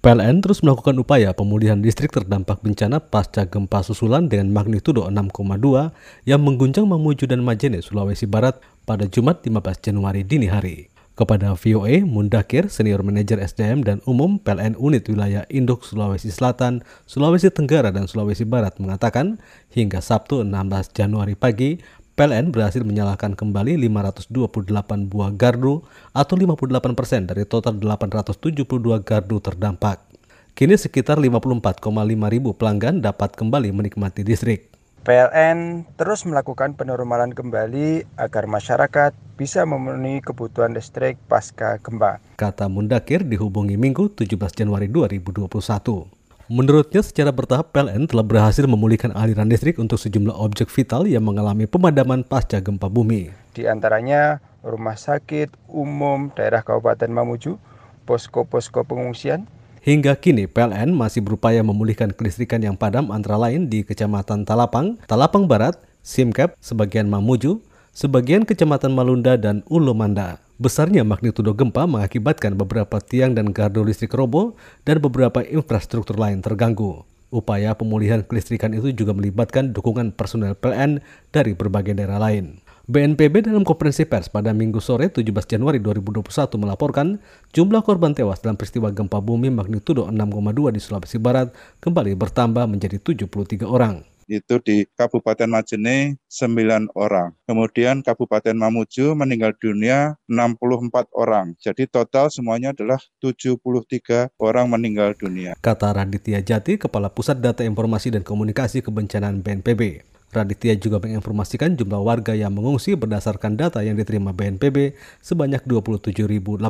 PLN terus melakukan upaya pemulihan listrik terdampak bencana pasca gempa susulan dengan magnitudo 6,2 yang mengguncang Mamuju dan Majene, Sulawesi Barat pada Jumat 15 Januari dini hari. Kepada VOA, Mundakir, Senior Manajer SDM dan Umum PLN Unit Wilayah Induk Sulawesi Selatan, Sulawesi Tenggara, dan Sulawesi Barat mengatakan hingga Sabtu 16 Januari pagi, PLN berhasil menyalakan kembali 528 buah gardu atau 58% dari total 872 gardu terdampak. Kini sekitar 54,5 ribu pelanggan dapat kembali menikmati listrik. PLN terus melakukan penormalan kembali agar masyarakat bisa memenuhi kebutuhan listrik pasca gempa, kata Mundakir dihubungi Minggu 17 Januari 2021. Menurutnya, secara bertahap PLN telah berhasil memulihkan aliran listrik untuk sejumlah objek vital yang mengalami pemadaman pasca gempa bumi. Di antaranya rumah sakit umum daerah Kabupaten Mamuju, posko-posko pengungsian. Hingga kini PLN masih berupaya memulihkan kelistrikan yang padam antara lain di Kecamatan Talapang, Talapang Barat, Simkep, sebagian Mamuju, sebagian Kecamatan Malunda, dan Ulomanda. Besarnya magnitudo gempa mengakibatkan beberapa tiang dan gardu listrik roboh dan beberapa infrastruktur lain terganggu. Upaya pemulihan kelistrikan itu juga melibatkan dukungan personel PLN dari berbagai daerah lain. BNPB dalam konferensi pers pada Minggu sore 17 Januari 2021 melaporkan jumlah korban tewas dalam peristiwa gempa bumi magnitudo 6,2 di Sulawesi Barat kembali bertambah menjadi 73 orang. Itu di Kabupaten Majene 9 orang. Kemudian Kabupaten Mamuju meninggal dunia 64 orang. Jadi total semuanya adalah 73 orang meninggal dunia. Kata Raditya Jati, Kepala Pusat Data Informasi dan Komunikasi Kebencanaan BNPB. Raditya juga menginformasikan jumlah warga yang mengungsi berdasarkan data yang diterima BNPB sebanyak 27.850.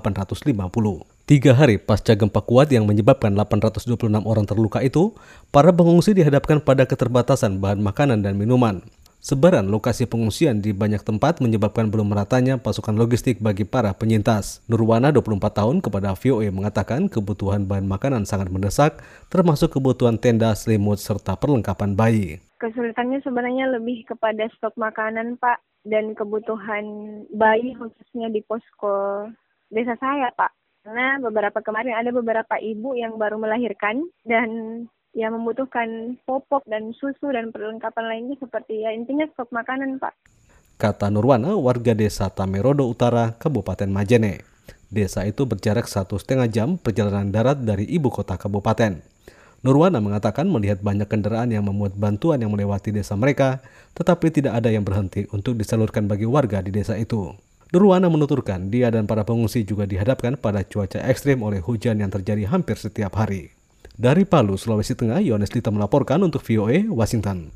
3 hari pasca gempa kuat yang menyebabkan 826 orang terluka itu, para pengungsi dihadapkan pada keterbatasan bahan makanan dan minuman. Sebaran lokasi pengungsian di banyak tempat menyebabkan belum meratanya pasukan logistik bagi para penyintas. Nurwana, 24 tahun, kepada VOA mengatakan kebutuhan bahan makanan sangat mendesak, termasuk kebutuhan tenda, selimut, serta perlengkapan bayi. Kesulitannya sebenarnya lebih kepada stok makanan, Pak, dan kebutuhan bayi khususnya di posko desa saya, Pak. Karena kemarin ada beberapa ibu yang baru melahirkan dan yang membutuhkan popok dan susu dan perlengkapan lainnya seperti intinya stok makanan, Pak. Kata Nurwana, warga desa Tamerodo Utara, Kabupaten Majene. Desa itu berjarak 1,5 jam perjalanan darat dari ibu kota kabupaten. Nurwana mengatakan melihat banyak kendaraan yang memuat bantuan yang melewati desa mereka, tetapi tidak ada yang berhenti untuk disalurkan bagi warga di desa itu. Nurwana menuturkan dia dan para pengungsi juga dihadapkan pada cuaca ekstrim oleh hujan yang terjadi hampir setiap hari. Dari Palu, Sulawesi Tengah, Yohanes Lita melaporkan untuk VOA, Washington.